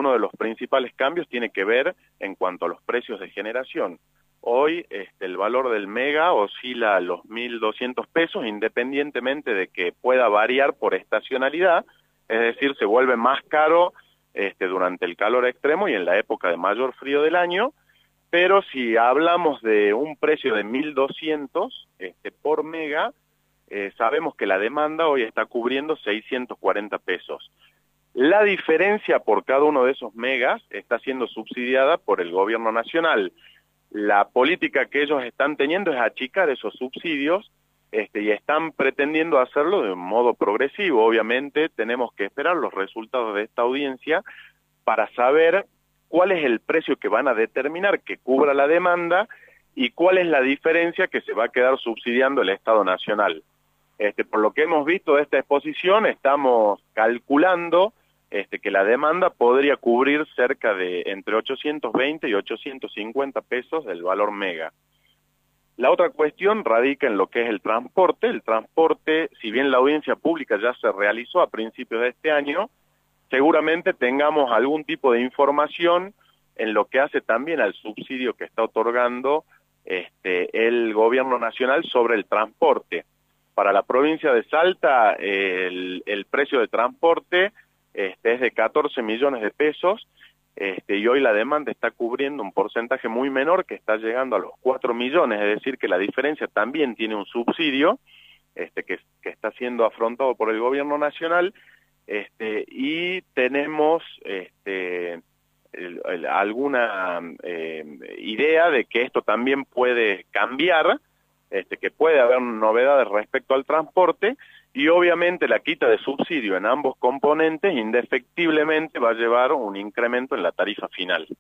uno de los principales cambios tiene que ver en cuanto a los precios de generación. Hoy el valor del mega oscila a los 1.200 pesos, independientemente de que pueda variar por estacionalidad, es decir, se vuelve más caro durante el calor extremo y en la época de mayor frío del año, pero si hablamos de un precio de 1.200 por mega, sabemos que la demanda hoy está cubriendo 640 pesos. La diferencia por cada uno de esos megas está siendo subsidiada por el gobierno nacional. La política que ellos están teniendo es achicar esos subsidios y están pretendiendo hacerlo de un modo progresivo. Obviamente tenemos que esperar los resultados de esta audiencia para saber cuál es el precio que van a determinar que cubra la demanda y cuál es la diferencia que se va a quedar subsidiando el Estado Nacional. Por lo que hemos visto de esta exposición, estamos calculando que la demanda podría cubrir cerca de entre 820 y 850 pesos del valor mega. La otra cuestión radica en lo que es el transporte. El transporte, si bien la audiencia pública ya se realizó a principios de este año, seguramente tengamos algún tipo de información en lo que hace también al subsidio que está otorgando el gobierno nacional sobre el transporte. Para la provincia de Salta, el precio de transporte es de 14 millones de pesos, y hoy la demanda está cubriendo un porcentaje muy menor que está llegando a los 4 millones, es decir, que la diferencia también tiene un subsidio que está siendo afrontado por el gobierno nacional, y tenemos alguna idea de que esto también puede cambiar, que puede haber novedades respecto al transporte, y obviamente la quita de subsidio en ambos componentes indefectiblemente va a llevar un incremento en la tarifa final.